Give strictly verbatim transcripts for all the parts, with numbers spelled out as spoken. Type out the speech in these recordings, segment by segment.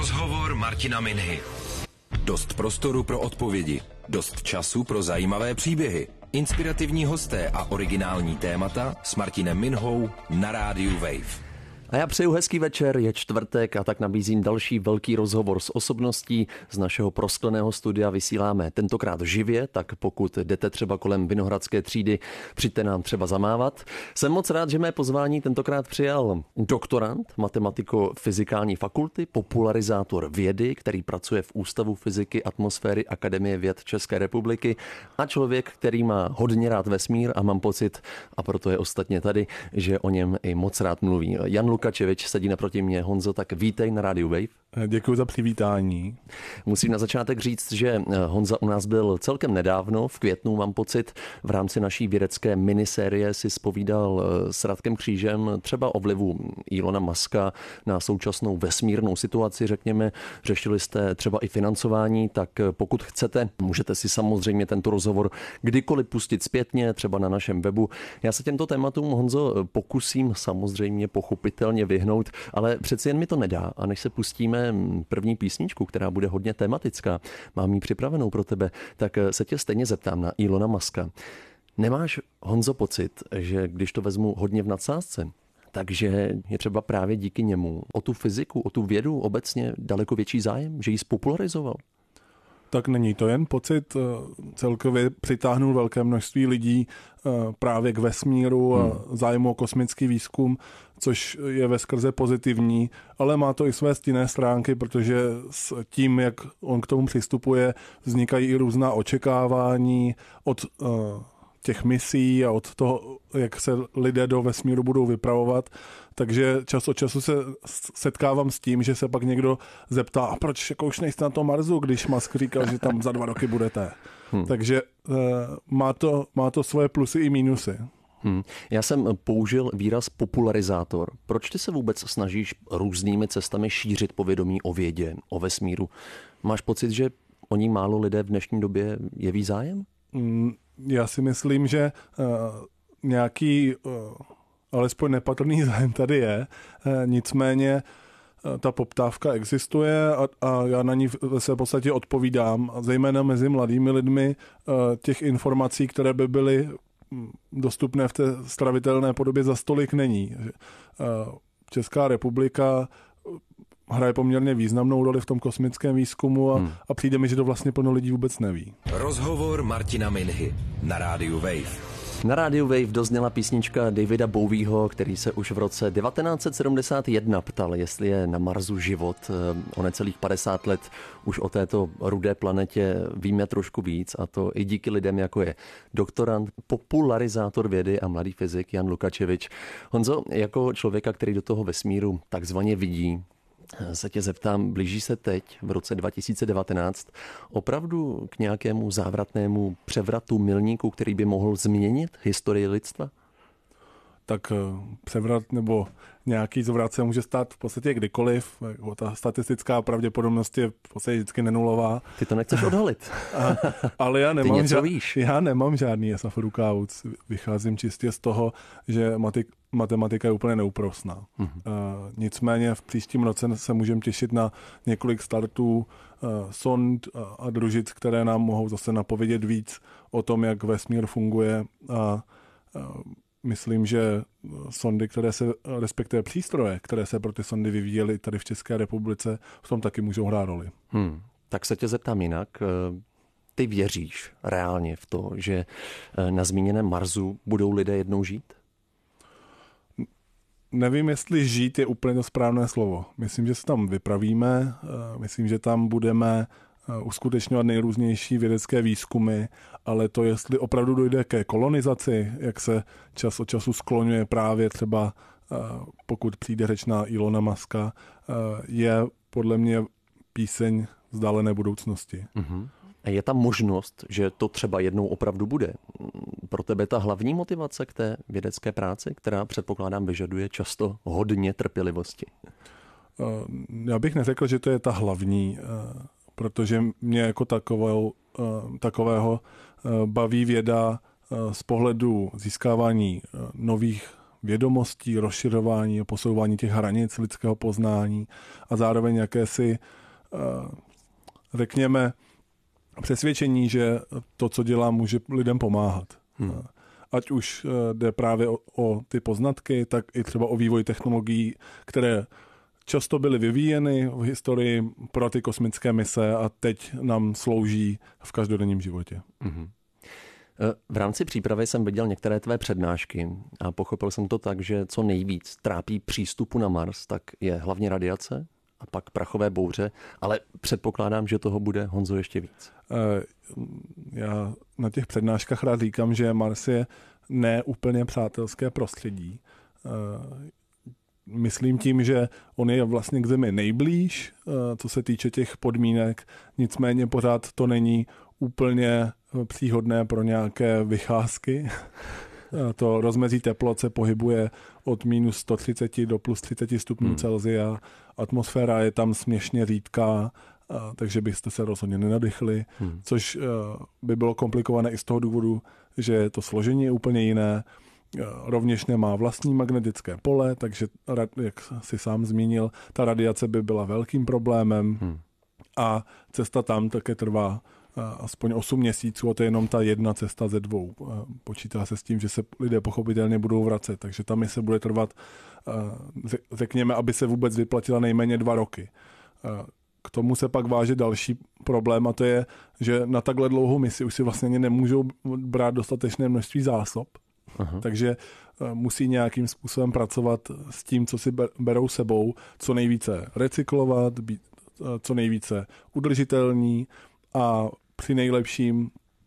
Rozhovor Martina Minhy. Dost prostoru pro odpovědi, dost času pro zajímavé příběhy, inspirativní hosté a originální témata s Martinem Minhou na rádiu Wave. A já přeju hezký večer, je čtvrtek a tak nabízím další velký rozhovor s osobností. Z našeho proskleného studia vysíláme tentokrát živě, tak pokud jdete třeba kolem Vinohradské třídy, přijďte nám třeba zamávat. Jsem moc rád, že mé pozvání tentokrát přijal doktorand matematiko-fyzikální fakulty, popularizátor vědy, který pracuje v Ústavu fyziky atmosféry Akademie věd České republiky a člověk, který má hodně rád vesmír a mám pocit, a proto je ostatně tady, že o něm i moc rád mluví. Jan Lukačevič sedí naproti mě. Honzo, tak vítej na rádiu Wave. Děkuji za přivítání. Musím na začátek říct, že Honza u nás byl celkem nedávno, v květnu mám pocit, v rámci naší vědecké minisérie si zpovídal s Radkem Křížem třeba o vlivu Elona Muska na současnou vesmírnou situaci, řekněme. Řešili jste třeba i financování, tak pokud chcete, můžete si samozřejmě tento rozhovor kdykoliv pustit zpětně, třeba na našem webu. Já se těmto tématům, Honzo, pokusím samozřejmě pochopitelně vyhnout, ale přeci jen mi to nedá. A než se pustíme první písničku, která bude hodně tematická, mám ji připravenou pro tebe, tak se tě stejně zeptám na Elona Muska. Nemáš, Honzo, pocit, že když to vezmu hodně v nadsázce, takže je třeba právě díky němu o tu fyziku, o tu vědu obecně daleko větší zájem, že ji spopularizoval? Tak není to jen pocit, celkově přitáhnul velké množství lidí právě k vesmíru a zájmu o kosmický výzkum, což je veskrze pozitivní, ale má to i své stinné stránky, protože s tím, jak on k tomu přistupuje, vznikají i různá očekávání od těch misí a od toho, jak se lidé do vesmíru budou vypravovat. Takže čas od času se setkávám s tím, že se pak někdo zeptá, a proč jako už nejste na tom Marsu, když Musk říkal, že tam za dva roky budete. Hmm. Takže uh, má, to, má to svoje plusy i mínusy. Hmm. Já jsem použil výraz popularizátor. Proč ty se vůbec snažíš různými cestami šířit povědomí o vědě, o vesmíru? Máš pocit, že o ní málo lidé v dnešní době jeví zájem? Hmm. Já si myslím, že uh, nějaký uh, alespoň nepatrný zájem tady je, uh, nicméně uh, ta poptávka existuje a, a já na ní se v podstatě odpovídám, zejména mezi mladými lidmi uh, těch informací, které by byly dostupné v té stravitelné podobě, za stolik není. Uh, Česká republika hraje poměrně významnou roli v tom kosmickém výzkumu a, hmm. a přijde mi, že to vlastně plno lidí vůbec neví. Rozhovor Martina Minhy na rádiu Wave. Na rádiu Wave dozněla písnička Davida Bowieho, který se už v roce devatenáct set sedmdesát jedna ptal, jestli je na Marsu život. O necelých padesát let už o této rudé planetě víme trošku víc, a to i díky lidem, jako je doktorand, popularizátor vědy a mladý fyzik Jan Lukačevič. Honzo, jako člověka, který do toho vesmíru takzvaně vidí, se tě zeptám, blíží se teď, v roce dva tisíce devatenáct, opravdu k nějakému závratnému převratu, milníku, který by mohl změnit historii lidstva? Tak převrat nebo nějaký zvrat se může stát v podstatě kdykoliv. Ta statistická pravděpodobnost je v podstatě vždycky nenulová. Ty to nechceš odhalit. A, ale já nemám, ža- já nemám žádný esaf v rukávu. Vycházím čistě z toho, že matik, matematika je úplně neúprosná. Mm-hmm. Uh, nicméně v příštím roce se můžeme těšit na několik startů uh, sond a, a družic, které nám mohou zase napovědět víc o tom, jak vesmír funguje, a uh, myslím, že sondy, které se, respektive přístroje, které se pro ty sondy vyvíjely tady v České republice, v tom taky můžou hrát roli. Hmm. Tak se tě zeptám jinak. Ty věříš reálně v to, že na zmíněném Marsu budou lidé jednou žít? Nevím, jestli žít je úplně to správné slovo. Myslím, že se tam vypravíme, myslím, že tam budeme uskutečňovat nejrůznější vědecké výzkumy, ale to, jestli opravdu dojde ke kolonizaci, jak se čas od času skloňuje právě třeba, pokud přijde řeč na Elona Muska, je podle mě píseň vzdálené budoucnosti. Uh-huh. A je tam možnost, že to třeba jednou opravdu bude? Pro tebe ta hlavní motivace k té vědecké práci, která předpokládám vyžaduje často hodně trpělivosti? Já bych neřekl, že to je ta hlavní, protože mě jako takovou, takového baví věda z pohledu získávání nových vědomostí, rozšiřování a posouvání těch hranic lidského poznání a zároveň jakési, řekněme, přesvědčení, že to, co dělá, může lidem pomáhat. Hmm. Ať už jde právě o, o ty poznatky, tak i třeba o vývoj technologií, které často byly vyvíjeny v historii pro ty kosmické mise a teď nám slouží v každodenním životě. Hmm. V rámci přípravy jsem viděl některé tvé přednášky a pochopil jsem to tak, že co nejvíc trápí přístupu na Mars, tak je hlavně radiace a pak prachové bouře, ale předpokládám, že toho bude, Honzo, ještě víc. Já na těch přednáškách rád říkám, že Mars je ne úplně přátelské prostředí. Myslím tím, že on je vlastně k Zemi nejblíž, co se týče těch podmínek, nicméně pořád to není úplně příhodné pro nějaké vycházky. To rozmezí teplot se pohybuje od minus sto třicet do plus třicet stupňů hmm. Celsia. Atmosféra je tam směšně řídká, takže byste se rozhodně nenadechli, hmm. což by bylo komplikované i z toho důvodu, že to složení je úplně jiné. Rovněž nemá vlastní magnetické pole, takže, jak si sám zmínil, ta radiace by byla velkým problémem hmm. a cesta tam také trvá aspoň osm měsíců a to je jenom ta jedna cesta ze dvou. Počítá se s tím, že se lidé pochopitelně budou vracet, takže tam se bude trvat, řekněme, aby se vůbec vyplatila nejméně dva roky. K tomu se pak váže další problém a to je, že na takhle dlouhou misi už si vlastně nemůžou brát dostatečné množství zásob, aha. takže musí nějakým způsobem pracovat s tím, co si berou sebou, co nejvíce recyklovat, být co nejvíce udržitelní a při nejlepším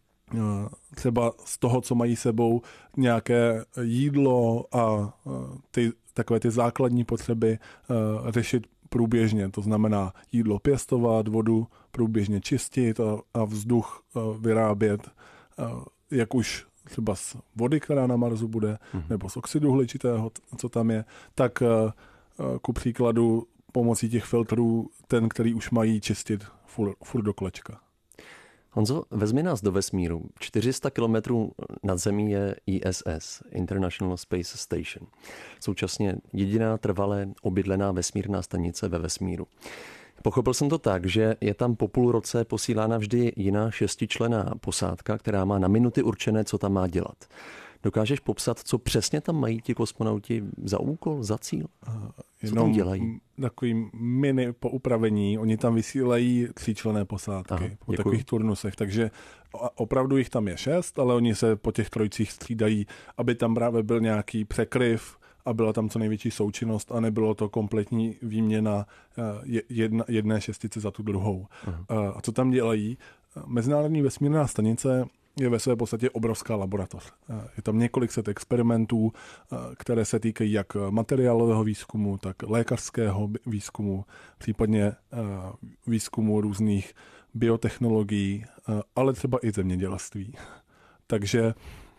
třeba z toho, co mají sebou, nějaké jídlo a ty, takové ty základní potřeby řešit průběžně. To znamená jídlo pěstovat, vodu průběžně čistit a, a vzduch vyrábět, jak už třeba z vody, která na Marsu bude, mm-hmm. nebo z oxidu uhličitého, co tam je, tak ku příkladu pomocí těch filtrů ten, který už mají čistit furt, furt do kolečka. Honzo, vezmi nás do vesmíru. čtyři sta kilometrů nad zemí je I S S, International Space Station. Současně jediná trvale obydlená vesmírná stanice ve vesmíru. Pochopil jsem to tak, že je tam po půl roce posílána vždy jiná šestičlenná posádka, která má na minuty určené, co tam má dělat. Dokážeš popsat, co přesně tam mají ti kosmonauti za úkol, za cíl? Co tam dělají? Takový mini po upravení. Oni tam vysílají tříčlenné posádky. Aha, po děkuju. Takových turnusech. Takže opravdu jich tam je šest, ale oni se po těch trojcích střídají, aby tam právě byl nějaký překryv a byla tam co největší součinnost a nebylo to kompletní výměna jedna, jedné šestice za tu druhou. Aha. A co tam dělají? Mezinárodní vesmírná stanice je ve své podstatě obrovská laboratoř. Je tam několik set experimentů, které se týkají jak materiálového výzkumu, tak lékařského výzkumu, případně výzkumu různých biotechnologií, ale třeba i zemědělství. Takže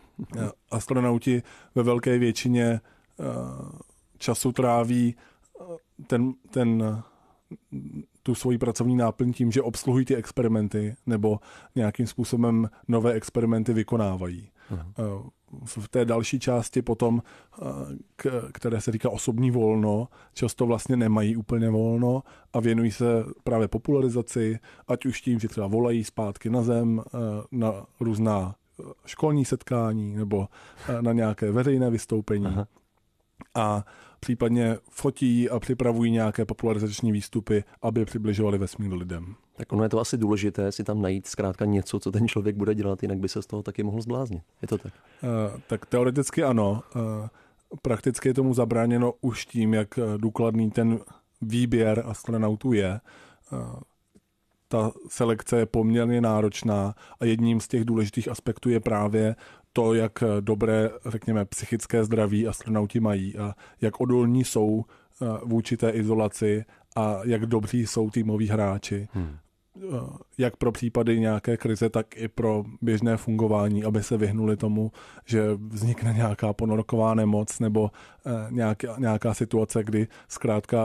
astronauti ve velké většině času tráví ten, ten tu svoji pracovní náplň tím, že obsluhují ty experimenty nebo nějakým způsobem nové experimenty vykonávají. Aha. V té další části potom, které se říká osobní volno, často vlastně nemají úplně volno a věnují se právě popularizaci, ať už tím, že třeba volají zpátky na zem, na různá školní setkání nebo na nějaké veřejné vystoupení. Aha. A případně fotí a připravují nějaké popularizační výstupy, aby přibližovali vesmír lidem. Tak ono je to asi důležité si tam najít zkrátka něco, co ten člověk bude dělat, jinak by se z toho taky mohl zbláznit. Je to tak? Uh, tak teoreticky ano. Uh, prakticky je tomu zabráněno už tím, jak důkladný ten výběr astronautů je. Uh, ta selekce je poměrně náročná a jedním z těch důležitých aspektů je právě to, jak dobré, řekněme, psychické zdraví astronauti mají a jak odolní jsou vůči té izolaci a jak dobří jsou týmoví hráči. Hmm. Jak pro případy nějaké krize, tak i pro běžné fungování, aby se vyhnuli tomu, že vznikne nějaká ponorková nemoc nebo nějaká, nějaká situace, kdy zkrátka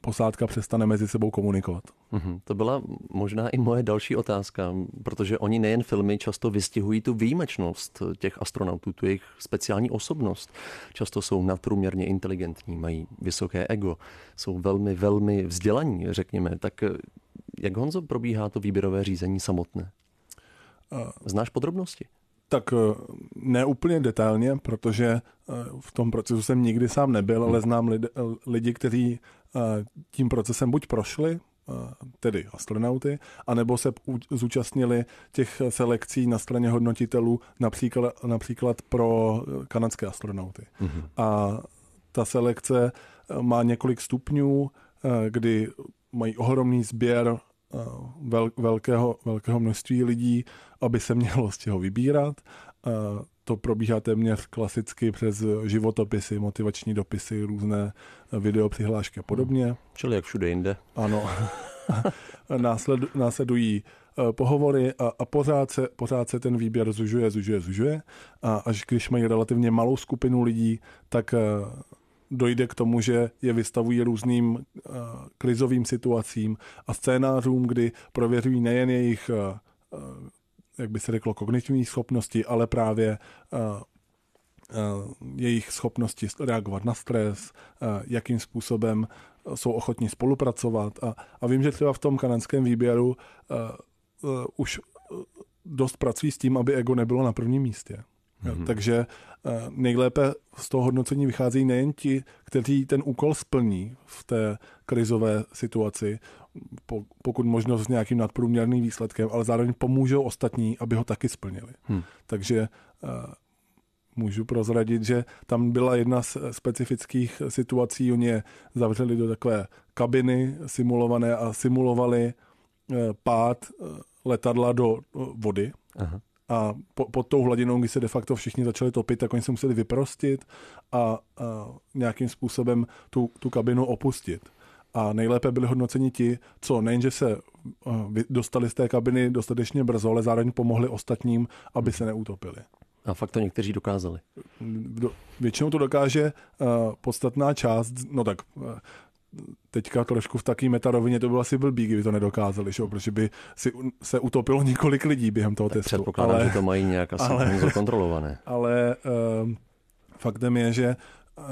posádka přestane mezi sebou komunikovat. Mm-hmm. To byla možná i moje další otázka, protože oni nejen filmy často vystihují tu výjimečnost těch astronautů, tu jejich speciální osobnost. Často jsou nadprůměrně inteligentní, mají vysoké ego, jsou velmi, velmi vzdělaní, řekněme. Tak jak, Honzo, probíhá to výběrové řízení samotné? Znáš podrobnosti? Tak ne úplně detailně, protože v tom procesu jsem nikdy sám nebyl, hmm. ale znám lidi, lidi, kteří tím procesem buď prošli, tedy astronauty, anebo se zúčastnili těch selekcí na straně hodnotitelů, například, například pro kanadské astronauty. Hmm. A ta selekce má několik stupňů, kdy mají ohromný sběr vel, velkého, velkého množství lidí, aby se mělo z čeho vybírat. To probíhá téměř klasicky přes životopisy, motivační dopisy, různé videopřihlášky a podobně. Čili jak všude jinde. Ano. Násled, následují pohovory a, a pořád, se, pořád se ten výběr zužuje, zužuje, zužuje. A až když mají relativně malou skupinu lidí, tak dojde k tomu, že je vystavují různým uh, krizovým situacím a scénářům, kdy prověřují nejen jejich, uh, uh, jak by se řeklo, kognitivní schopnosti, ale právě uh, uh, jejich schopnosti reagovat na stres, uh, jakým způsobem jsou ochotní spolupracovat. A, a vím, že třeba v tom kanadském výběru uh, uh, už dost pracují s tím, aby ego nebylo na prvním místě. Mm-hmm. Takže nejlépe z toho hodnocení vycházejí nejen ti, kteří ten úkol splní v té krizové situaci, pokud možno s nějakým nadprůměrným výsledkem, ale zároveň pomůžou ostatní, aby ho taky splnili. Hmm. Takže můžu prozradit, že tam byla jedna z specifických situací, oni je zavřeli do takové kabiny simulované a simulovali pád letadla do vody. Aha. A po, pod tou hladinou, kdy se de facto všichni začali topit, tak oni se museli vyprostit a, a nějakým způsobem tu, tu kabinu opustit. A nejlépe byli hodnoceni ti, co nejenže se dostali z té kabiny dostatečně brzo, ale zároveň pomohli ostatním, aby se neutopili. A fakt to někteří dokázali. Většinou to dokáže uh, podstatná část, no tak uh, teďka trošku v takové metarovině to bylo asi blbý, kdyby to nedokázali, že? Protože by si se utopilo několik lidí během toho tak testu. Předpokládám, ale, že to mají nějak asi ale, kontrolované. Ale uh, faktem je, že uh,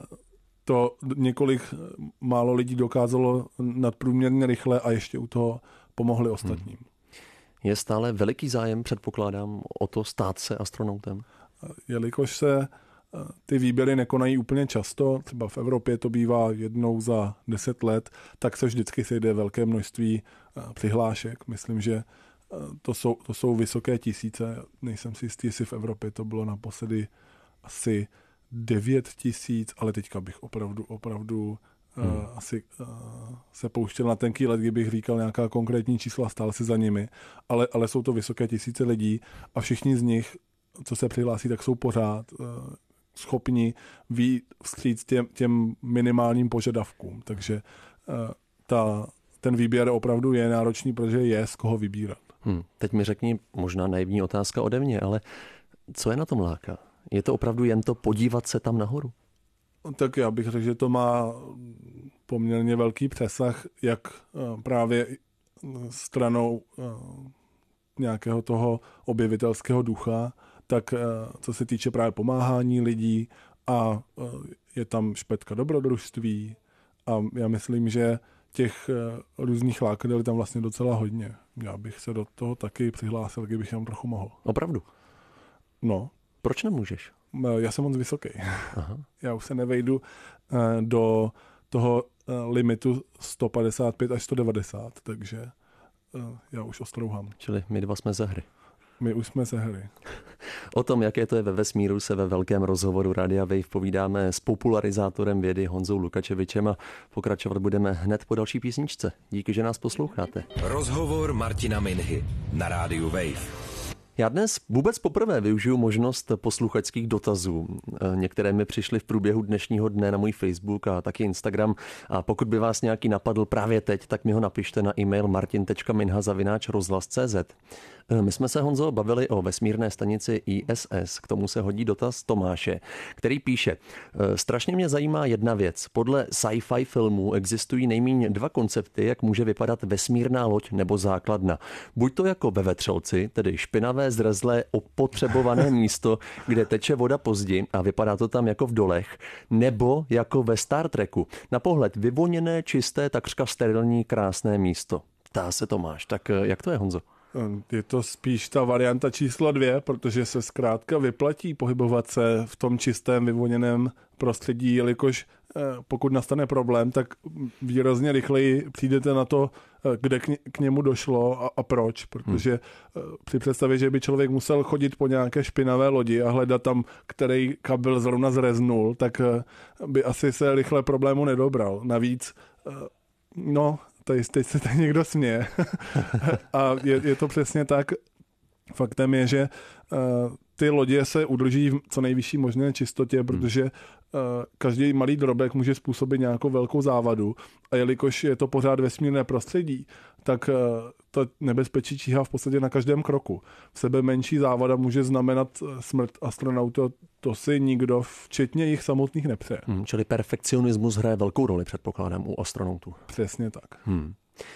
to několik málo lidí dokázalo nadprůměrně rychle a ještě u toho pomohli ostatním. Hmm. Je stále veliký zájem, předpokládám, o to stát se astronautem? Jelikož se ty výběry nekonají úplně často, třeba v Evropě to bývá jednou za deset let, tak se vždycky sejde velké množství přihlášek. Myslím, že to jsou, to jsou vysoké tisíce. Nejsem si jistý, jestli v Evropě to bylo naposledy asi devět tisíc, ale teďka bych opravdu, opravdu hmm. uh, asi uh, se pouštěl na tenký let, kdybych říkal nějaká konkrétní čísla, stál si za nimi, ale, ale jsou to vysoké tisíce lidí a všichni z nich, co se přihlásí, tak jsou pořád uh, schopni vyjít vstříc těm, těm minimálním požadavkům. Takže uh, ta, ten výběr opravdu je náročný, protože je z koho vybírat. Hmm. Teď mi řekni, možná naivní otázka ode mě, ale co je na tom láká? Je to opravdu jen to podívat se tam nahoru? Tak já bych řekl, že to má poměrně velký přesah, jak právě stranou nějakého toho objevitelského ducha, tak co se týče právě pomáhání lidí a je tam špetka dobrodružství a já myslím, že těch různých lákadel je tam vlastně docela hodně. Já bych se do toho taky přihlásil, kdybych tam trochu mohl. Opravdu? No. Proč nemůžeš? Já jsem moc vysoký. Aha. Já už se nevejdu do toho limitu sto padesát pět až sto devadesát, takže já už ostrouhám. Čili my dva jsme ze hry. My už jsme ze hry. O tom, jaké to je ve vesmíru, se ve velkém rozhovoru Radia Wave povídáme s popularizátorem vědy Honzou Lukačevičem a pokračovat budeme hned po další písničce. Díky, že nás posloucháte. Rozhovor Martina Minhy na Rádiu Wave. Já dnes vůbec poprvé využiju možnost posluchačských dotazů. Některé mi přišly v průběhu dnešního dne na můj Facebook a taky Instagram. A pokud by vás nějaký napadl právě teď, tak mi ho napište na e-mail martin tečka minha zavináč rozhlas tečka cé zet. My jsme se, Honzo, bavili o vesmírné stanici I S S. K tomu se hodí dotaz Tomáše, který píše: strašně mě zajímá jedna věc. Podle sci-fi filmů existují nejméně dva koncepty, jak může vypadat vesmírná loď nebo základna. Buď to jako ve Vetřelci, tedy špinavé, zrezlé, opotřebované místo, kde teče voda po zdi a vypadá to tam jako v dolech, nebo jako ve Star Treku. Na pohled vyvoněné, čisté, takřka sterilní, krásné místo. Ptá se Tomáš. Tak jak to je, Honzo? Je to spíš ta varianta číslo dvě, protože se zkrátka vyplatí pohybovat se v tom čistém, vyvoněném prostředí, jelikož pokud nastane problém, tak výrazně rychleji přijdete na to, kde k němu došlo a, a proč. Protože hmm. při představě, že by člověk musel chodit po nějaké špinavé lodi a hledat tam, který kabel zrovna zreznul, tak by asi se rychle problému nedobral. Navíc, no... Teď, teď se tady někdo směje. A je, je to přesně tak. Faktem je, že uh, ty lodě se udrží v co nejvyšší možné čistotě, protože uh, každý malý drobek může způsobit nějakou velkou závadu. A jelikož je to pořád vesmírné prostředí, tak uh, to nebezpečí číhá v podstatě na každém kroku. V sebe menší závada může znamenat smrt astronauta. To si nikdo, včetně jich samotných, nepřeje. Hmm, čili perfekcionismus hraje velkou roli, předpokládám, u astronautů. Přesně tak. Hmm.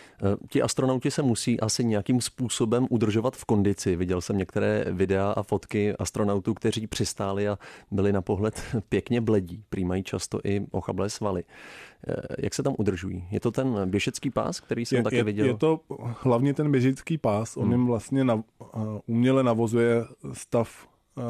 Ti astronauti se musí asi nějakým způsobem udržovat v kondici. Viděl jsem některé videa a fotky astronautů, kteří přistáli a byli na pohled pěkně bledí. Prý mají často i ochablé svaly. Jak se tam udržují? Je to ten běžecký pás, který jsem je, taky je, viděl? Je to hlavně ten běžecký pás. On hmm. jim vlastně na, uměle navozuje stav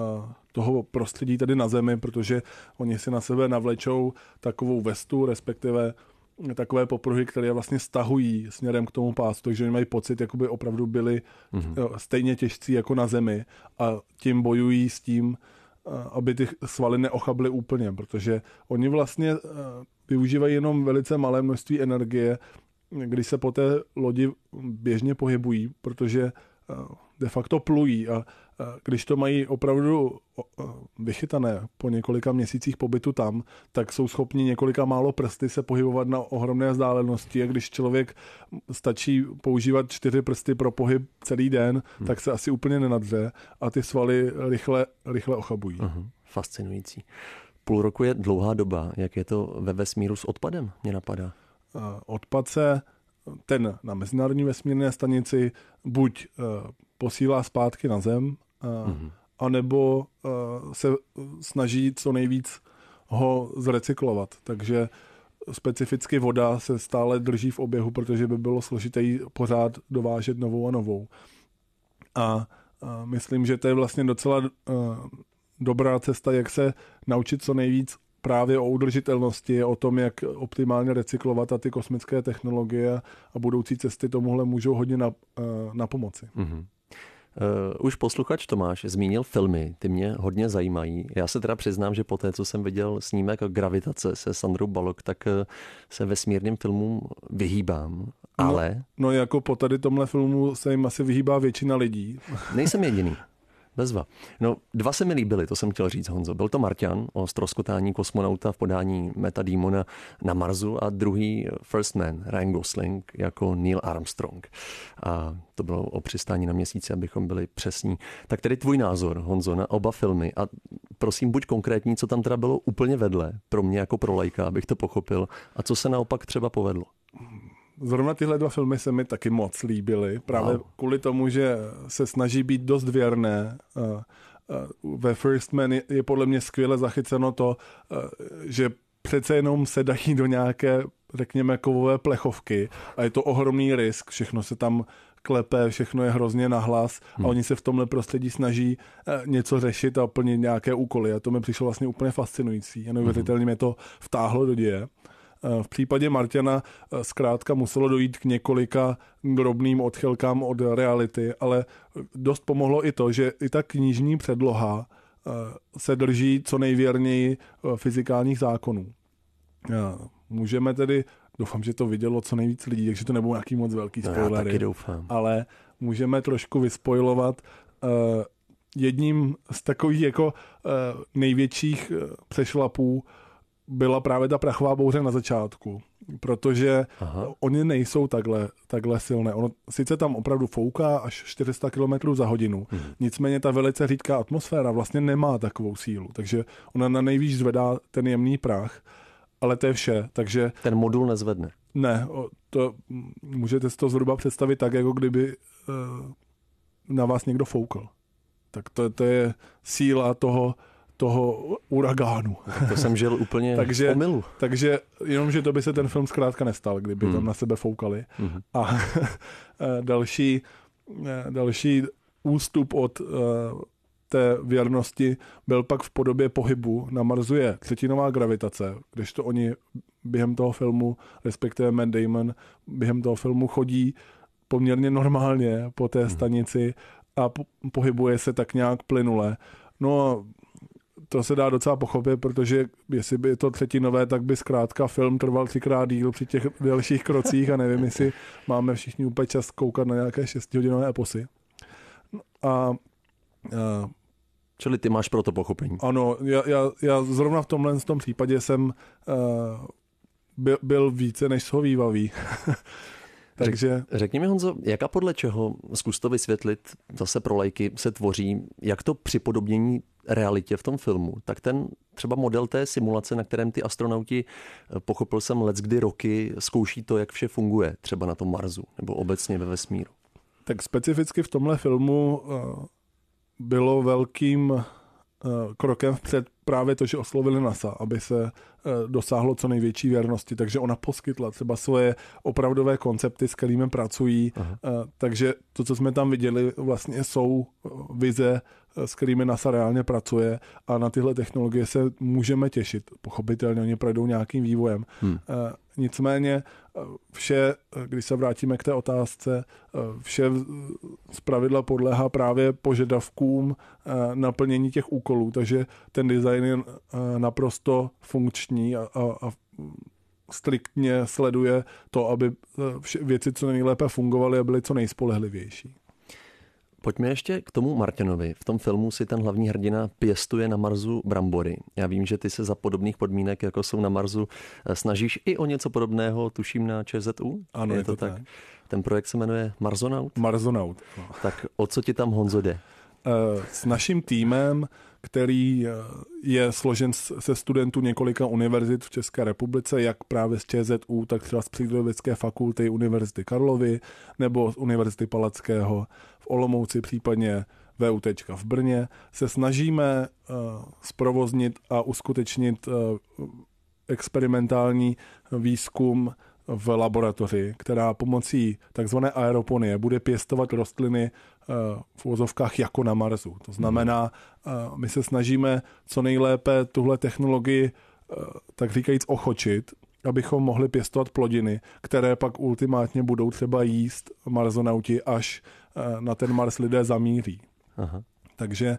toho prostředí tady na Zemi, protože oni si na sebe navlečou takovou vestu, respektive takové popruhy, které vlastně stahují směrem k tomu pásu, takže oni mají pocit, jako by opravdu byli mm-hmm. stejně těžcí jako na Zemi a tím bojují s tím, aby ty svaly neochably úplně, protože oni vlastně využívají jenom velice malé množství energie, když se po té lodi běžně pohybují, protože de facto plují a když to mají opravdu vychytané po několika měsících pobytu tam, tak jsou schopni několika málo prsty se pohybovat na ohromné vzdálenosti a když člověk stačí používat čtyři prsty pro pohyb celý den, hmm. tak se asi úplně nenadře a ty svaly rychle, rychle ochabují. Aha, fascinující. Půl roku je dlouhá doba. Jak je to ve vesmíru s odpadem? Mě napadá. Odpad se ten na Mezinárodní vesmírné stanici buď uh, posílá zpátky na Zem, uh, mm-hmm. anebo uh, se snaží co nejvíc ho zrecyklovat. Takže specificky voda se stále drží v oběhu, protože by bylo složité jí pořád dovážet novou a novou. A uh, myslím, že to je vlastně docela uh, dobrá cesta, jak se naučit co nejvíc právě o udržitelnosti, o tom, jak optimálně recyklovat a ty kosmické technologie a budoucí cesty tomuhle můžou hodně na, na pomoci. Mm-hmm. Uh, už posluchač Tomáš zmínil filmy, ty mě hodně zajímají. Já se teda přiznám, že po té, co jsem viděl snímek Gravitace se Sandrou Bullock, tak se vesmírným filmům vyhýbám, ale... No, no jako po tady tomhle filmu se jim asi vyhýbá většina lidí. Nejsem jediný. Bezva. No, dva se mi líbily, to jsem chtěl říct, Honzo. Byl to Marťan o ztroskotání kosmonauta v podání Matta Damona na Marsu a druhý First Man, Ryan Gosling, jako Neil Armstrong. A to bylo o přistání na Měsíci, abychom byli přesní. Tak tedy tvůj názor, Honzo, na oba filmy. A prosím, buď konkrétní, co tam teda bylo úplně vedle, pro mě jako pro laika, abych to pochopil, a co se naopak třeba povedlo. Zrovna tyhle dva filmy se mi taky moc líbily, právě wow. kvůli tomu, že se snaží být dost věrné. Ve First Man je podle mě skvěle zachyceno to, že přece jenom se dají do nějaké, řekněme, kovové plechovky a je to ohromný risk, všechno se tam klepe, všechno je hrozně nahlas a hmm. oni se v tomhle prostředí snaží něco řešit a plnit nějaké úkoly a to mi přišlo vlastně úplně fascinující a neuvěřitelně mě to vtáhlo do děje. V případě Marťana zkrátka muselo dojít k několika drobným odchylkám od reality, ale dost pomohlo i to, že i ta knižní předloha se drží co nejvěrněji fyzikálních zákonů. Můžeme tedy, doufám, že to vidělo co nejvíc lidí, takže to nebudou nějaký moc velký spoilery, no, ale můžeme trošku vyspojovat jedním z takových jako největších přešlapů byla právě ta prachová bouře na začátku, protože Aha. oni nejsou takhle, takhle silné. Ono sice tam opravdu fouká až čtyři sta kilometrů za hodinu, hmm. nicméně ta velice řídká atmosféra vlastně nemá takovou sílu, takže ona na nejvíc zvedá ten jemný prach, ale to je vše. Takže ten modul nezvedne. Ne, to, můžete si to zhruba představit tak, jako kdyby na vás někdo foukl. Tak to, to je síla toho toho uragánu. Tak to jsem žil úplně takže, v omylu. Takže jenom, že to by se ten film zkrátka nestal, kdyby hmm. tam na sebe foukali. Hmm. A další, další ústup od uh, té věrnosti byl pak v podobě pohybu. Na Marsu je třetinová gravitace, kdežto oni během toho filmu, respektive Matt Damon, během toho filmu chodí poměrně normálně po té stanici a po, pohybuje se tak nějak plynule. No a to se dá docela pochopit, protože jestli by to třetinové, tak by zkrátka film trval třikrát díl při těch dalších krocích a nevím, jestli máme všichni úplně čas koukat na nějaké šestihodinové eposy. A, a Čili ty máš pro to pochopení. Ano, já, já, já zrovna v tomhle v tom případě jsem uh, byl, byl více než shovívavý. Takže... Řekni mi, Honzo, jak a podle čeho, zkus to vysvětlit zase pro lajky, se tvoří, jak to připodobnění realitě v tom filmu, tak ten třeba model té simulace, na kterém ty astronauti, pochopil jsem leckdy roky, zkouší to, jak vše funguje, třeba na tom Marsu nebo obecně ve vesmíru. Tak specificky v tomhle filmu bylo velkým krokem vpřed právě to, že oslovili NASA, aby se dosáhlo co největší věrnosti. Takže ona poskytla třeba svoje opravdové koncepty, s kterými pracují. Aha. Takže to, co jsme tam viděli, vlastně jsou vize, s kterými NASA reálně pracuje a na tyhle technologie se můžeme těšit. Pochopitelně oni projdou nějakým vývojem. Hmm. Nicméně vše, když se vrátíme k té otázce, vše zpravidla podléhá právě požadavkům naplnění těch úkolů, takže ten design je naprosto funkční a, a, a striktně sleduje to, aby věci co nejlépe fungovaly a byly co nejspolehlivější. Pojďme ještě k tomu Martinovi. V tom filmu si ten hlavní hrdina pěstuje na Marsu brambory. Já vím, že ty se za podobných podmínek, jako jsou na Marsu, snažíš i o něco podobného, tuším na ČZU? Ano, je, je to tak. tak. Ten projekt se jmenuje Marsonaut? Marsonaut. No. Tak o co ti tam, Honzo, jde? S naším týmem, který je složen se studentů několika univerzit v České republice, jak právě z ČZU, tak třeba z Přírodovědecké fakulty Univerzity Karlovy nebo z Univerzity Palackého v Olomouci, případně VUT v Brně, se snažíme zprovoznit a uskutečnit experimentální výzkum v laboratoři, která pomocí takzvané aeroponie bude pěstovat rostliny v uvozovkách jako na Marsu. To znamená, my se snažíme co nejlépe tuhle technologii, tak říkajíc, ochočit, abychom mohli pěstovat plodiny, které pak ultimátně budou třeba jíst marsonauti, až na ten Mars lidé zamíří. Aha. Takže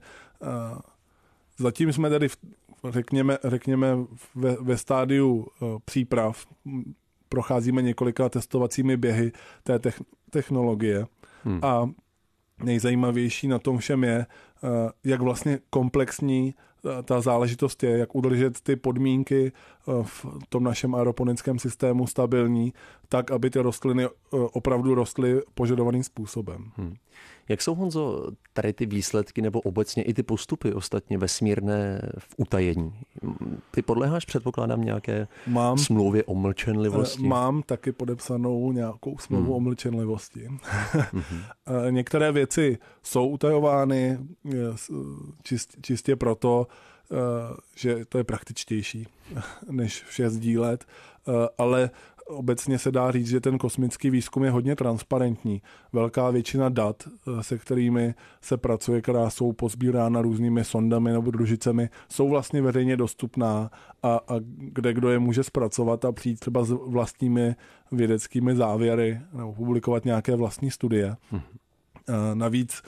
zatím jsme tady, řekněme, řekněme ve, ve stádiu příprav, procházíme několika testovacími běhy té technologie hmm. a nejzajímavější na tom všem je, jak vlastně komplexní ta záležitost je, jak udržet ty podmínky v tom našem aeroponickém systému stabilní, tak, aby ty rostliny opravdu rostly požadovaným způsobem. Hmm. Jak jsou, Honzo, tady ty výsledky nebo obecně i ty postupy ostatně vesmírné v utajení? Ty podléháš, předpokládám, nějaké mám, smlouvě o mlčenlivosti? Mám taky podepsanou nějakou smlouvu hmm. o mlčenlivosti. hmm. Některé věci jsou utajovány čist, čistě proto, že to je praktičtější, než vše sdílet, ale obecně se dá říct, že ten kosmický výzkum je hodně transparentní. Velká většina dat, se kterými se pracuje, která jsou pozbírána různými sondami nebo družicemi, jsou vlastně veřejně dostupná a, a kde kdo je může zpracovat a přijít třeba s vlastními vědeckými závěry nebo publikovat nějaké vlastní studie. Hmm. Navíc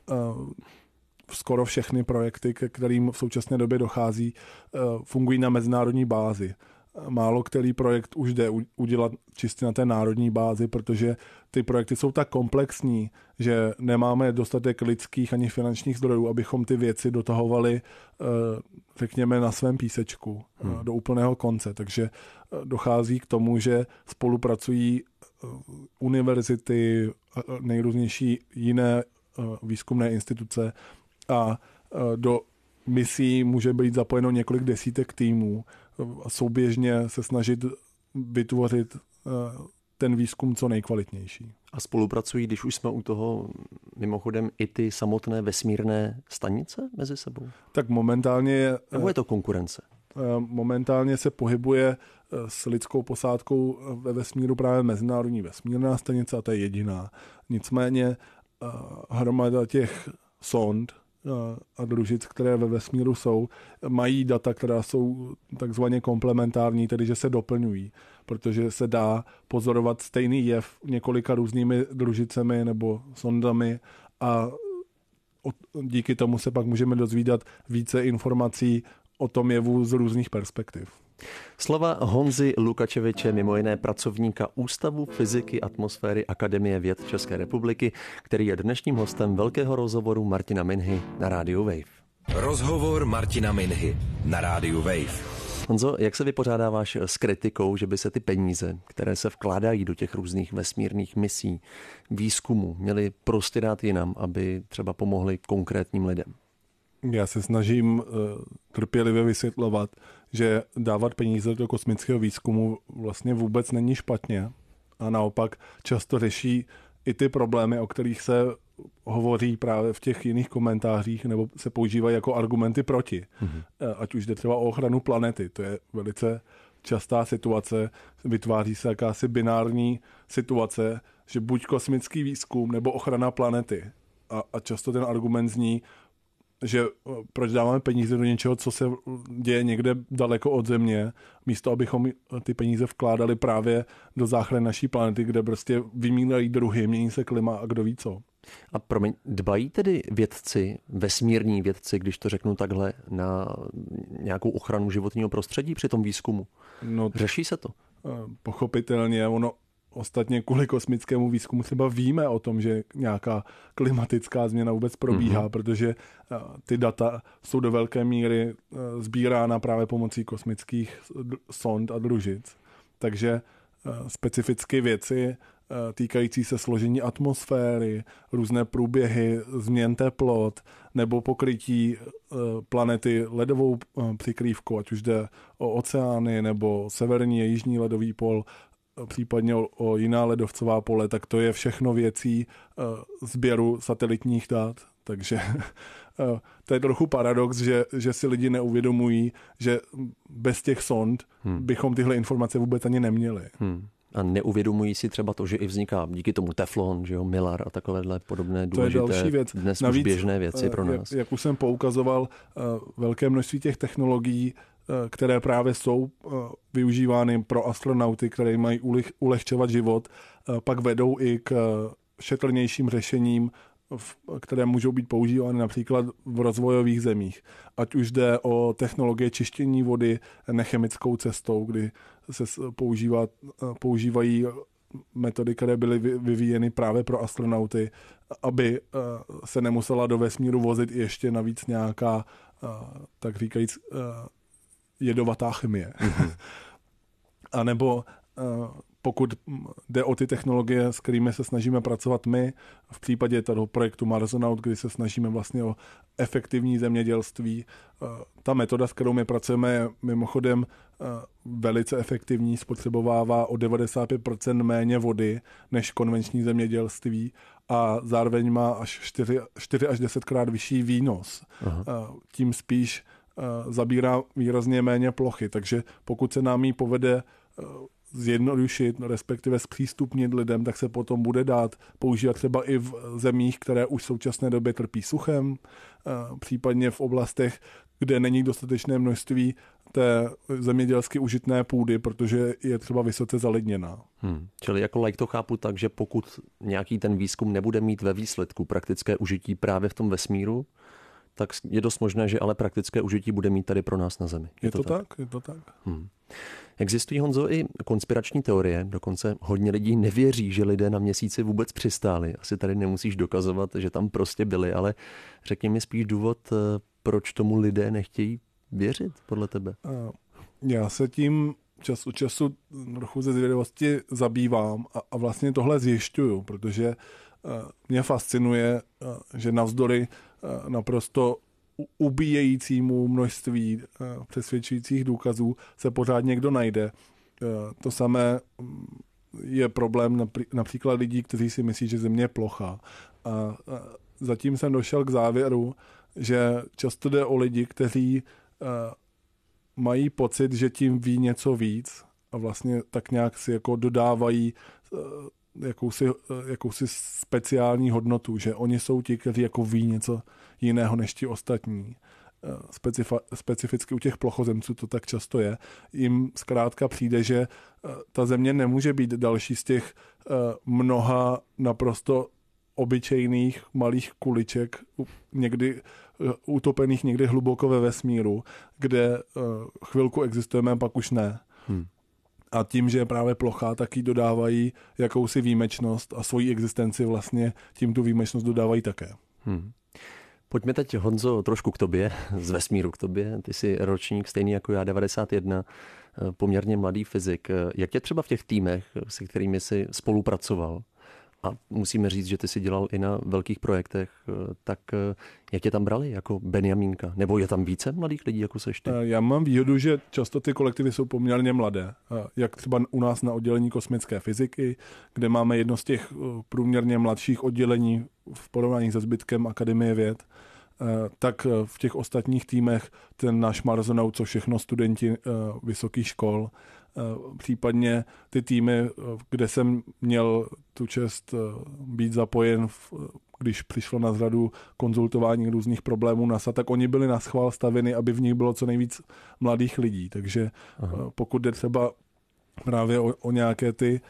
skoro všechny projekty, ke kterým v současné době dochází, fungují na mezinárodní bázi. málo který projekt už jde udělat čistě na té národní bázi, protože ty projekty jsou tak komplexní, že nemáme dostatek lidských ani finančních zdrojů, abychom ty věci dotahovali, řekněme, na svém písečku hmm. do úplného konce. Takže dochází k tomu, že spolupracují univerzity, nejrůznější jiné výzkumné instituce a do misí může být zapojeno několik desítek týmů a souběžně se snažit vytvořit ten výzkum co nejkvalitnější. A spolupracují, když už jsme u toho, mimochodem i ty samotné vesmírné stanice mezi sebou? Tak momentálně je... Nebo je to konkurence? Momentálně se pohybuje s lidskou posádkou ve vesmíru právě Mezinárodní vesmírná stanice a to je jediná. Nicméně hromada těch sond a družic, které ve vesmíru jsou, mají data, která jsou takzvaně komplementární, tedy že se doplňují, protože se dá pozorovat stejný jev několika různými družicemi nebo sondami a díky tomu se pak můžeme dozvídat více informací o tom jevu z různých perspektiv. Slova Honzy Lukačeviče, mimo jiné pracovníka Ústavu fyziky atmosféry Akademie věd České republiky, který je dnešním hostem velkého rozhovoru Martina Minhy na rádiu Wave. Rozhovor Martina Minhy na rádiu Wave. Honzo, jak se vypořádáváš s kritikou, že by se ty peníze, které se vkládají do těch různých vesmírných misí, výzkumu, měly prostě dát jinam, aby třeba pomohly konkrétním lidem? Já se snažím uh, trpělivě vysvětlovat, že dávat peníze do kosmického výzkumu vlastně vůbec není špatně a naopak často řeší i ty problémy, o kterých se hovoří právě v těch jiných komentářích nebo se používají jako argumenty proti. Mm-hmm. Ať už jde třeba o ochranu planety. To je velice častá situace. Vytváří se jakási binární situace, že buď kosmický výzkum nebo ochrana planety. A, a často ten argument zní, že proč dáváme peníze do něčeho, co se děje někde daleko od Země, místo abychom ty peníze vkládali právě do záchrany naší planety, kde prostě vymírají druhy, mění se klima a kdo ví co. A promiň, dbají tedy vědci, vesmírní vědci, když to řeknu takhle, na nějakou ochranu životního prostředí při tom výzkumu? No, řeší se to? Pochopitelně, ono ostatně kvůli kosmickému výzkumu třeba víme o tom, že nějaká klimatická změna vůbec probíhá, mm-hmm. protože ty data jsou do velké míry sbírána právě pomocí kosmických sond a družic. Takže specificky věci týkající se složení atmosféry, různé průběhy změn teplot nebo pokrytí planety ledovou přikrývkou, ať už jde o oceány nebo severní a jižní ledový pol, případně o, o jiná ledovcová pole, tak to je všechno věcí uh, sběru satelitních dat. Takže uh, to je trochu paradox, že, že si lidi neuvědomují, že bez těch sond hmm. bychom tyhle informace vůbec ani neměli. Hmm. A neuvědomují si třeba to, že i vzniká díky tomu teflon, že jo, mylar a takovéhle podobné důležité, to je další věc. Dnes Navíc, už běžné věci pro nás. Jak, jak už jsem poukazoval, uh, velké množství těch technologií, které právě jsou využívány pro astronauty, které mají ulehčovat život, pak vedou i k šetrnějším řešením, které můžou být používány například v rozvojových zemích. Ať už jde o technologie čištění vody nechemickou cestou, kdy se používá, používají metody, které byly vyvíjeny právě pro astronauty, aby se nemusela do vesmíru vozit ještě navíc nějaká, tak říkajíc, jedovatá chemie. Mm-hmm. A nebo pokud jde o ty technologie, s kterými se snažíme pracovat my, v případě toho projektu Marsonaut, kdy se snažíme vlastně o efektivní zemědělství. Ta metoda, s kterou my pracujeme, je mimochodem velice efektivní, spotřebovává o devadesát pět procent méně vody než konvenční zemědělství a zároveň má až čtyři až deset krát vyšší výnos. Aha. Tím spíš zabírá výrazně méně plochy, takže pokud se nám ji povede zjednodušit, respektive zpřístupnit lidem, tak se potom bude dát používat třeba i v zemích, které už v současné době trpí suchem, případně v oblastech, kde není dostatečné množství té zemědělsky užitné půdy, protože je třeba vysoce zalidněná. Hmm. Čili jako laik to chápu tak, že pokud nějaký ten výzkum nebude mít ve výsledku praktické užití právě v tom vesmíru, tak je dost možné, že ale praktické užití bude mít tady pro nás na Zemi. Je, je to, to tak? tak? Je to tak. Hmm. Existují, Honzo, i konspirační teorie, dokonce hodně lidí nevěří, že lidé na Měsíci vůbec přistáli. Asi tady nemusíš dokazovat, že tam prostě byli, ale řekni mi spíš důvod, proč tomu lidé nechtějí věřit, podle tebe. Já se tím čas od času trochu ze zvědavosti zabývám a, a vlastně tohle zjišťuju, protože mě fascinuje, že navzdory naprosto ubíjejícímu množství přesvědčujících důkazů se pořád někdo najde. To samé je problém například lidí, kteří si myslí, že Země je plochá. A zatím jsem došel k závěru, že často jde o lidi, kteří mají pocit, že tím ví něco víc a vlastně tak nějak si jako dodávají jakousi, jakousi speciální hodnotu, že oni jsou ti, kteří jako ví něco jiného než ti ostatní. Specifa, specificky u těch plochozemců to tak často je. Jim zkrátka přijde, že ta Země nemůže být další z těch mnoha naprosto obyčejných malých kuliček, někdy utopených někdy hluboko ve vesmíru, kde chvilku existujeme, pak už ne. Hmm. A tím, že je právě plochá, tak jí dodávají jakousi výjimečnost a svoji existenci vlastně tím tu výjimečnost dodávají také. Hmm. Pojďme teď, Honzo, trošku k tobě, z vesmíru k tobě. Ty jsi ročník stejný jako já, devadesát jedna, poměrně mladý fyzik. Jak tě třeba v těch týmech, se kterými jsi spolupracoval, a musíme říct, že ty jsi dělal i na velkých projektech, tak jak tě tam brali jako Benjamínka? Nebo je tam více mladých lidí, jako seš ty? Já mám výhodu, že často ty kolektivy jsou poměrně mladé. Jak třeba u nás na oddělení kosmické fyziky, kde máme jedno z těch průměrně mladších oddělení v porovnání se zbytkem Akademie věd, tak v těch ostatních týmech ten náš Marzonaut, co všechno studenti vysokých škol, případně ty týmy, kde jsem měl tu čest být zapojen, když přišlo na řadu konzultování různých problémů NASA, tak oni byli na schvál stavěni, aby v nich bylo co nejvíc mladých lidí. Takže Aha. pokud jde třeba právě o, o nějaké ty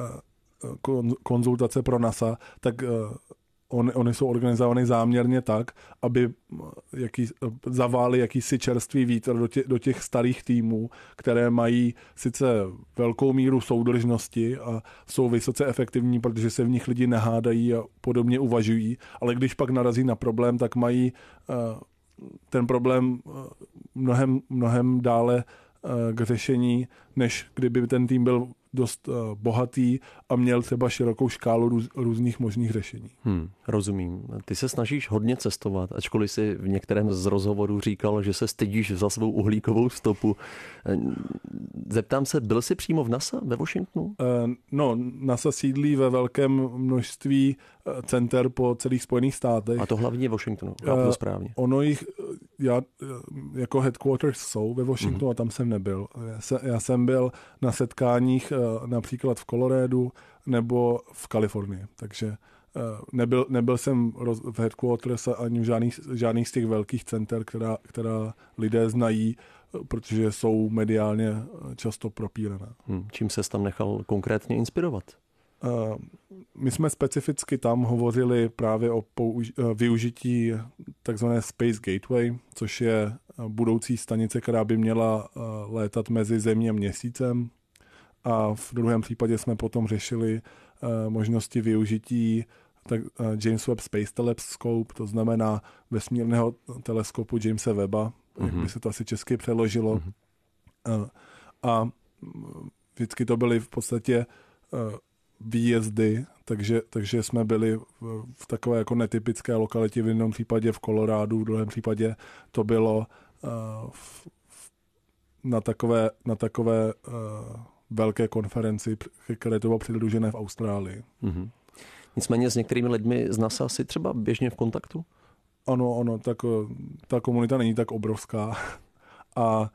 konzultace pro NASA, tak On, oni jsou organizovány záměrně tak, aby jaký, zaváli jakýsi čerstvý vítr do, tě, do těch starých týmů, které mají sice velkou míru soudržnosti a jsou vysoce efektivní, protože se v nich lidi nehádají a podobně uvažují, ale když pak narazí na problém, tak mají uh, ten problém uh, mnohem, mnohem dále uh, k řešení, než kdyby ten tým byl dost uh, bohatý a měl třeba širokou škálu růz, různých možných řešení. Hmm, rozumím. Ty se snažíš hodně cestovat, ačkoliv si v některém z rozhovorů říkal, že se stydíš za svou uhlíkovou stopu. Zeptám se, byl jsi přímo v NASA ve Washingtonu? Uh, no, NASA sídlí ve velkém množství center po celých Spojených státech. A to hlavně v Washingtonu, chápu to správně. Uh, ono jich, já, jako headquarters jsou ve Washingtonu hmm. a tam jsem nebyl. Já, se, já jsem byl na setkáních například v Coloradu nebo v Kalifornii, takže nebyl, nebyl jsem v headquarters ani v žádných, žádných z těch velkých center, která, která lidé znají, protože jsou mediálně často propírané. Hmm. Čím ses tam nechal konkrétně inspirovat? My jsme specificky tam hovořili právě o použi- využití takzvané Space Gateway, což je budoucí stanice, která by měla létat mezi Zemí a Měsícem. A v druhém případě jsme potom řešili uh, možnosti využití tak, uh, James Webb Space Telescope, to znamená vesmírného teleskopu Jamesa Webba, mm-hmm. jak by se to asi česky přeložilo. Mm-hmm. Uh, a vždycky to byly v podstatě uh, výjezdy, takže, takže jsme byli v, v takové jako netypické lokalitě, v jednom případě v Kolorádu, v druhém případě to bylo uh, v, v, na takové, na takové uh, velké konferenci, které to bylo přidružené v Austrálii. Mm-hmm. Nicméně s některými lidmi z NASA si třeba běžně v kontaktu? Ano, ano, tak ta komunita není tak obrovská a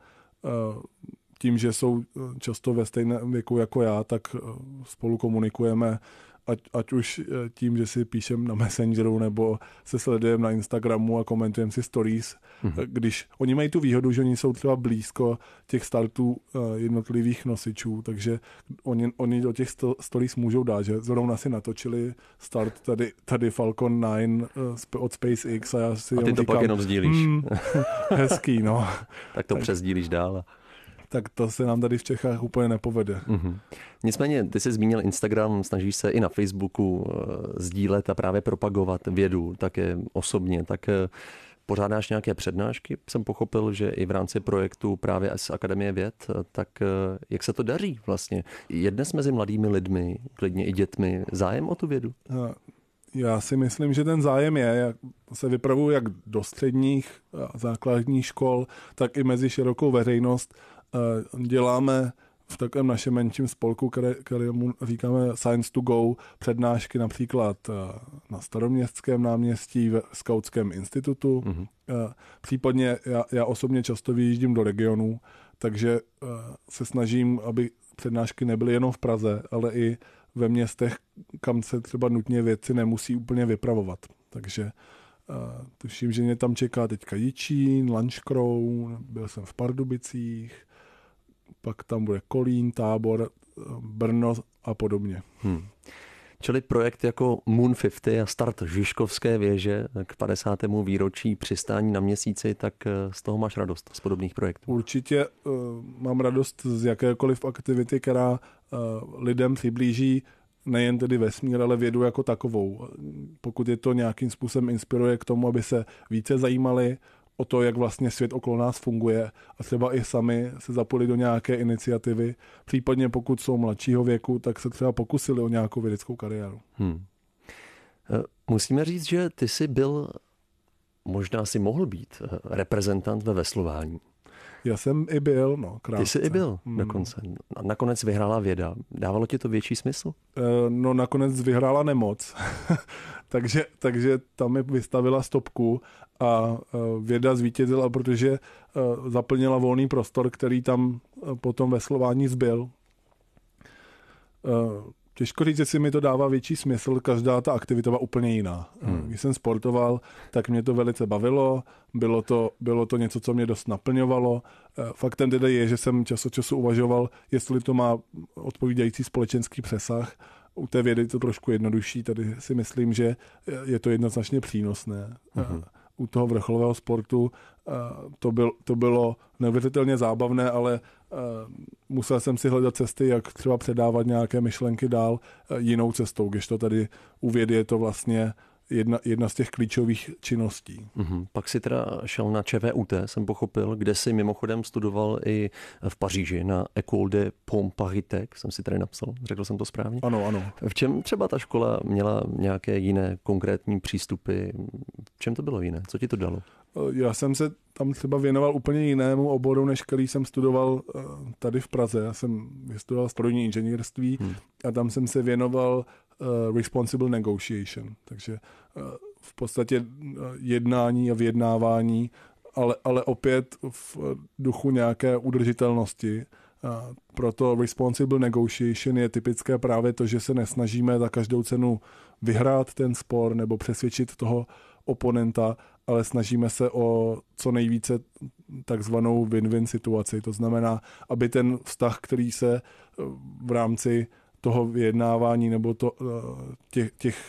tím, že jsou často ve stejném věku jako já, tak spolu komunikujeme ať, ať už tím, že si píšem na Messengeru nebo se sledujeme na Instagramu a komentujeme si stories, mm-hmm. když oni mají tu výhodu, že oni jsou třeba blízko těch startů jednotlivých nosičů, takže oni, oni do těch stories můžou dát, že zrovna si natočili start tady, tady Falcon nine od SpaceX a já si a ty to říkám, pak jenom sdílíš. Hmm, hezký, no. Tak to tak, přesdílíš dál. Tak to se nám tady v Čechách úplně nepovede. Mm-hmm. Nicméně, ty jsi zmínil Instagram, snažíš se i na Facebooku uh, sdílet a právě propagovat vědu, také osobně, tak uh, pořádáš nějaké přednášky? Jsem pochopil, že i v rámci projektu právě z Akademie věd, tak uh, jak se to daří vlastně? Je dnes mezi mladými lidmi, klidně i dětmi, zájem o tu vědu? Já si myslím, že ten zájem je, jak se vypravuju jak do středních a základních škol, tak i mezi širokou veřejnost. Děláme v takovém našem menším spolku, kterému říkáme Science to Go, přednášky například na Staroměstském náměstí, v Skautském institutu. Mm-hmm. Případně já, já osobně často vyjíždím do regionů, takže se snažím, aby přednášky nebyly jenom v Praze, ale i ve městech, kam se třeba nutně vědci nemusí úplně vypravovat. Takže tuším, že mě tam čeká teďka Jičín, Lanškrou, byl jsem v Pardubicích, pak tam bude Kolín, Tábor, Brno a podobně. Hmm. Čili projekt jako Moon padesát a start Žižkovské věže k padesátému výročí přistání na Měsíci, tak z toho máš radost, z podobných projektů? Určitě uh, mám radost z jakékoliv aktivity, která uh, lidem přiblíží nejen tedy vesmír, ale vědu jako takovou. Pokud je to nějakým způsobem inspiruje k tomu, aby se více zajímali o to, jak vlastně svět okolo nás funguje a třeba i sami se zapojili do nějaké iniciativy. Případně pokud jsou mladšího věku, tak se třeba pokusili o nějakou vědeckou kariéru. Hmm. Musíme říct, že ty jsi byl, možná si mohl být reprezentant ve veslování. Já jsem i byl, no, krátce. Ty jsi i byl hmm. dokonce. Nakonec vyhrála věda. Dávalo ti to větší smysl? No nakonec vyhrála nemoc. takže, takže tam mi vystavila stopku a věda zvítězila, protože zaplnila volný prostor, který tam po tom veslování zbyl. Těžko říct, jestli mi to dává větší smysl, každá ta aktivita byla úplně jiná. Hmm. Když jsem sportoval, tak mě to velice bavilo, bylo to, bylo to něco, co mě dost naplňovalo. Faktem tedy je, že jsem čas od času uvažoval, jestli to má odpovídající společenský přesah. U té vědy to trošku jednodušší, tady si myslím, že je to jednoznačně přínosné. Hmm. U toho vrcholového sportu to, byl, to bylo neuvěřitelně zábavné, ale musel jsem si hledat cesty, jak třeba předávat nějaké myšlenky dál jinou cestou, když to tady u vědy je to vlastně jedna, jedna z těch klíčových činností. Mm-hmm. Pak si teda šel na ČVUT, jsem pochopil, kde si mimochodem studoval i v Paříži na École de Pomparitek, jsem si tady napsal, řekl jsem to správně? Ano, ano. V čem třeba ta škola měla nějaké jiné konkrétní přístupy? V čem to bylo jiné? Co ti to dalo? Já jsem se tam třeba věnoval úplně jinému oboru, než který jsem studoval tady v Praze. Já jsem vystudoval strojní inženýrství hmm. a tam jsem se věnoval uh, responsible negotiation. Takže uh, v podstatě jednání a vyjednávání, ale, ale opět v duchu nějaké udržitelnosti. Uh, proto responsible negotiation je typické právě to, že se nesnažíme za každou cenu vyhrát ten spor nebo přesvědčit toho oponenta, ale snažíme se o co nejvíce takzvanou win-win situaci. To znamená, aby ten vztah, který se v rámci toho vyjednávání nebo to, těch, těch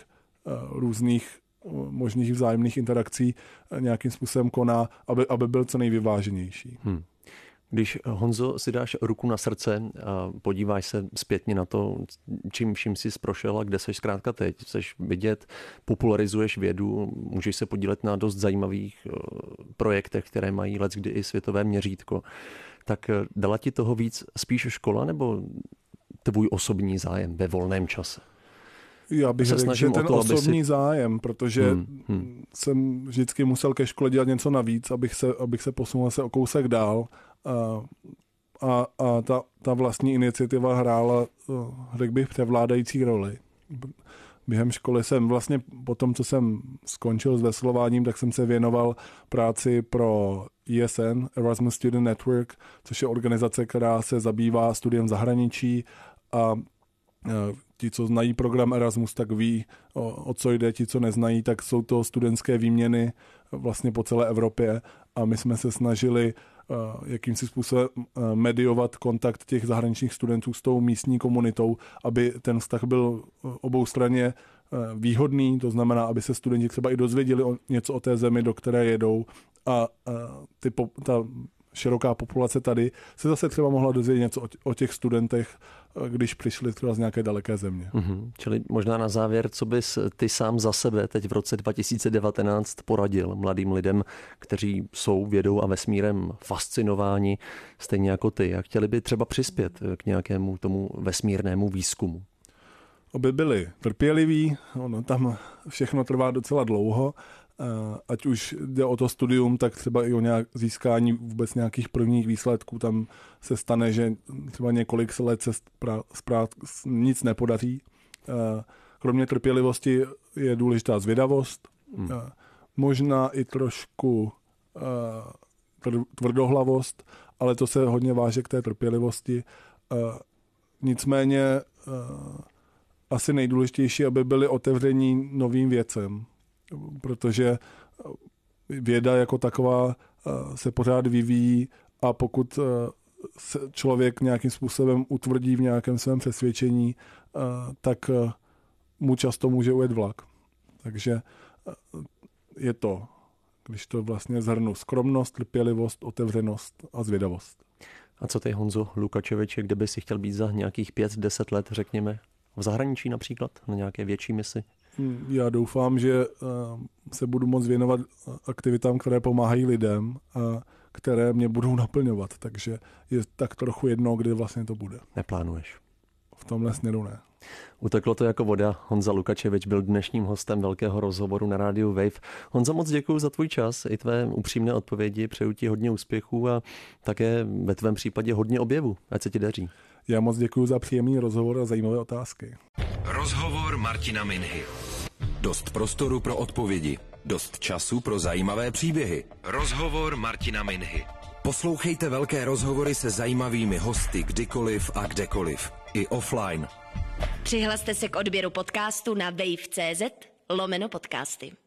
různých možných vzájemných interakcí nějakým způsobem koná, aby, aby byl co nejvyváženější. Hmm. Když, Honzo, si dáš ruku na srdce a podíváš se zpětně na to, čím vším jsi prošel a kde seš zkrátka teď, seš vidět, popularizuješ vědu, můžeš se podílet na dost zajímavých projektech, které mají leckdy i světové měřítko, tak dala ti toho víc spíš škola nebo tvůj osobní zájem ve volném čase? Já bych řekl, že ten to, osobní si... zájem, protože hmm, hmm. jsem vždycky musel ke škole dělat něco navíc, abych se, abych se posunul se o kousek dál. A, a, a ta, ta vlastní iniciativa hrála, řekl bych, převládající roli. Během školy jsem vlastně po tom, co jsem skončil s veslováním, tak jsem se věnoval práci pro E S N, Erasmus Student Network, což je organizace, která se zabývá studiem v zahraničí a Ti, co znají program Erasmus, tak ví, o, o co jde. Ti, co neznají, tak jsou to studentské výměny vlastně po celé Evropě a my jsme se snažili jakýmsi způsobem mediovat kontakt těch zahraničních studentů s tou místní komunitou, aby ten vztah byl oboustranně výhodný, to znamená, aby se studenti třeba i dozvěděli o něco o té zemi, do které jedou a ty, ta široká populace tady se zase třeba mohla dozvědět něco o těch studentech, když přišli třeba z nějaké daleké země. Mm-hmm. Čili možná na závěr, co bys ty sám za sebe teď v roce dva tisíce devatenáct poradil mladým lidem, kteří jsou vědou a vesmírem fascinováni, stejně jako ty, a chtěli by třeba přispět k nějakému tomu vesmírnému výzkumu? Aby byli trpěliví, ono tam všechno trvá docela dlouho, ať už jde o to studium, tak třeba i o nějak získání vůbec nějakých prvních výsledků. Tam se stane, že třeba několik let se sprát nic nepodaří. Kromě trpělivosti je důležitá zvědavost, hmm. možná i trošku tvrdohlavost, ale to se hodně váže k té trpělivosti. Nicméně asi nejdůležitější, aby byli otevření novým věcem, protože věda jako taková se pořád vyvíjí a pokud se člověk nějakým způsobem utvrdí v nějakém svém přesvědčení, tak mu často může ujet vlak. Takže je to, když to vlastně zhrnu, skromnost, trpělivost, otevřenost a zvědavost. A co ty, Honzo Lukačeviči, kde by si chtěl být za nějakých pět, deset let, řekněme, v zahraničí například, na nějaké větší misi? Já doufám, že se budu moct věnovat aktivitám, které pomáhají lidem a které mě budou naplňovat, takže je tak trochu jedno, kdy vlastně to bude. Neplánuješ? V tomhle směru ne. Uteklo to jako voda. Honza Lukačevič byl dnešním hostem velkého rozhovoru na rádiu Wave. Honzo, moc děkuji za tvůj čas i tvé upřímné odpovědi. Přeju ti hodně úspěchů a také ve tvém případě hodně objevu. Ať se ti daří. Já moc děkuji za příjemný rozhovor a zajímavé otázky. Rozhovor Martina Minhy. Dost prostoru pro odpovědi. Dost času pro zajímavé příběhy. Rozhovor Martina Minhy. Poslouchejte velké rozhovory se zajímavými hosty kdykoliv a kdekoliv. I offline. Přihlaste se k odběru podcastu na wave tečka cz lomeno podcasty.